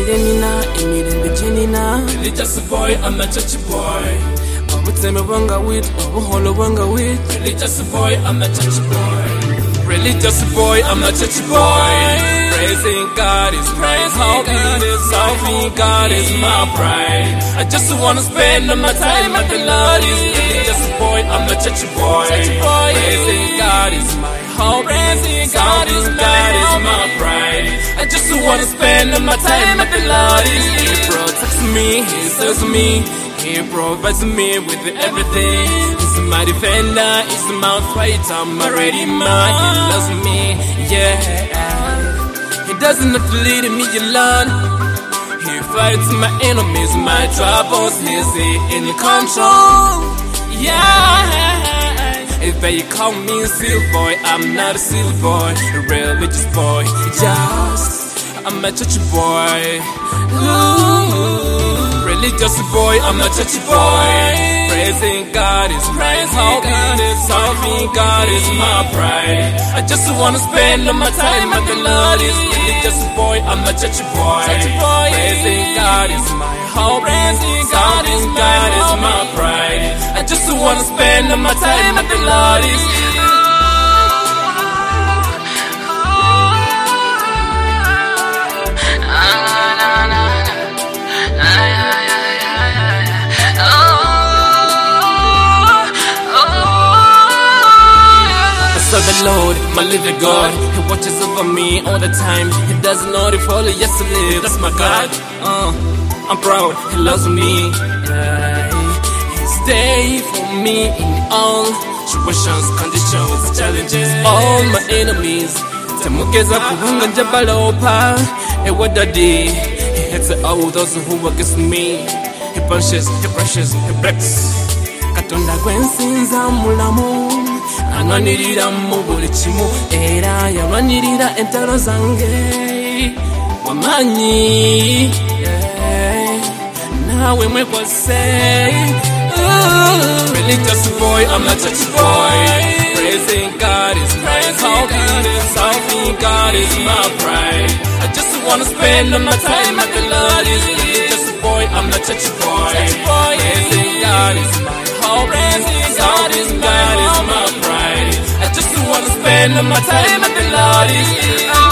Religious boy, I'm a church boy. Religious boy, I'm a church boy. Religious boy, I'm a church boy. Praising God is my hobby. Serving God is my pride. I just wanna spend my time at the Lord. Religious boy, I'm a church boy. Praising God is my hobby. Serving God is my pride. I just wanna spend my time at the Lord. He protects me, He serves me, He provides me with everything. He's my defender, He's my fighter, my redeemer. He loves me, yeah. He doesn't have to lead me alone. He fights my enemies, my troubles. He's in control, yeah. If they call me a silly boy, I'm not a silly boy, a religious boy. Just, I'm a church boy. Ooh. Religious boy, I'm a church boy. Praising God is my hobby. Serving God is my pride. I just wanna spend my time at the Lord. Religious boy, I'm a church boy. Praising God is my hobby. Serving God is my pride. I just wanna spend my time at the Lord. So the Lord, my living God, He watches over me all the time. He doesn't know the fall, yes to live, that's my God. I'm proud, He loves me. He's there for me in all situations, conditions, challenges. All my enemies, Temukeza kuhunga njabalopa. Hey, what I did, He hits all those who work against me. He punches, He brushes, He breaks. Katonda gwensinza mulamu. Anwanirira mu buli kimu era yanwanirira entalo zange wamanyi nawe mwekwase. Religious boy, I'm a church boy. Praising God is my hobby. Serving God is my pride. I just wanna spend my time at the Lord. Religious boy, I'm a church boy. Praising God is my hobby. Serving God is my pride. I just wanna spend my time at the Lord.